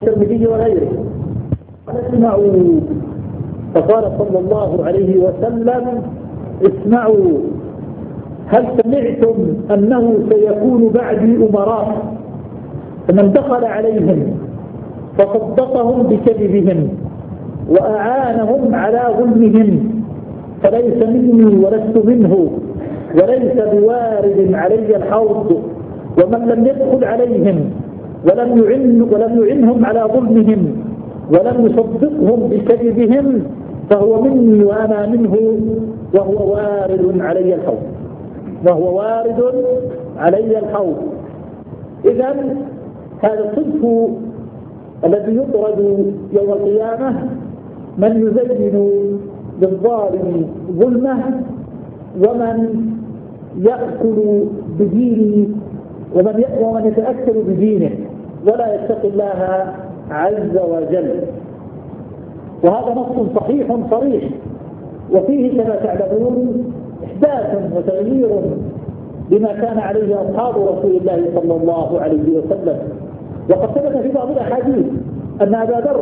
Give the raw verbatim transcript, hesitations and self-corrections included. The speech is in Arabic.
الترمذي وغيره. اسمعوا، فقال صلى الله عليه وسلم: اسمعوا، هل سمعتم أنه سيكون بعدي أمراء فمن دخل عليهم فصدقهم بكذبهم وأعانهم على ظلمهم فليس مني ولست منه وليس بوارد علي الحوض، ومن لم يدخل عليهم ولم يعن ولم يعنهم على ظلمهم ولم يصدقهم بكذبهم فهو مني وأنا منه وهو وارد علي الحوض وهو وارد علي الحوض. إذن هذا الصدق الذي يطرد يوم القيامة من يزين للظالم ظلمه ومن يأكل بدينه ومن ومن يتأكل بدينه ولا يتقي الله عز وجل. وهذا نص صحيح صريح، وفيه كما تعلمون إحداث وتغيير بما كان عليه أصحاب رسول الله صلى الله عليه وسلم. وقد ثبت في بعض الأحاديث أن أبا ذر